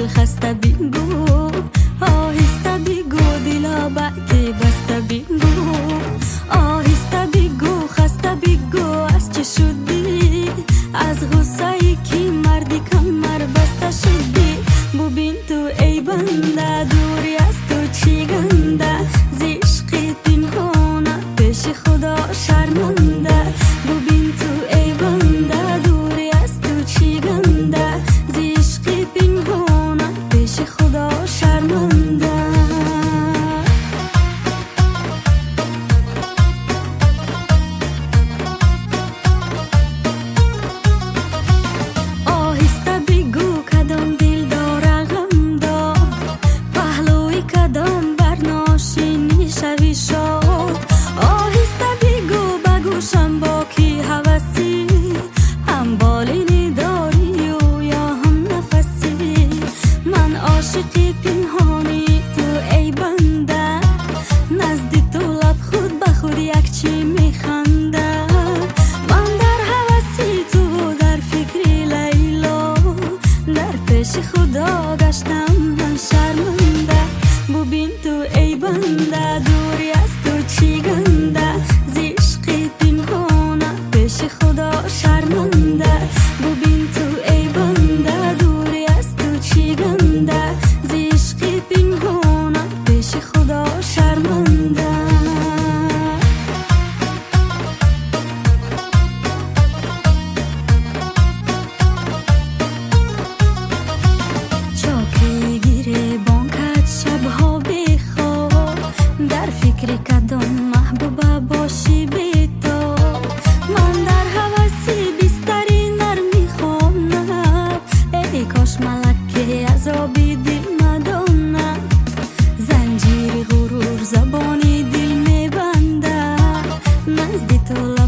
دل خسته بگو، آهسته بگو دلا که بسته بگو، آهسته بگو خسته بگو از چه شدی، از غصه ای که مردی کمر بسته شدی. ببین تو ای بنده دوری از تو چی گنده، ز عشق پنهانه پیش خدا شرمنده. ببین تو ای بنده دوری از تو چی گنده، ز عشق پنهانه پیش خدا شرمنده. آهسته بگو کدام دل داره غم دار، پهلوی کدام برناشینی شوی شاد. آهسته بگو بگوشم با کی هوسی، هم بالینی داری و یا هم نفسی. من عاشق پنهانی تو ای بنده، نزد تو لب خود به خود یک چی میخنده. من در هوسی تو در فکر لیلا، در پیش خدا گشتم من شرمنده. ببین تو ای بنده دوری از تو چی گنده، ز عشق پنهانه پیش خدا شرمنده. ببین تو ای بنده دوری از تو چی گنده، ز عشق پنهانه پیش خدا شرمنده. چاکی گیره بانکت شبها بخواب، در فکر کدام محبوبه باشی بیتا. من در هوسی بستری نرمی خواند، ای کاش ملک عذابی دل نداند. زنجیر غرور زبانی دل میبنده، نزد تو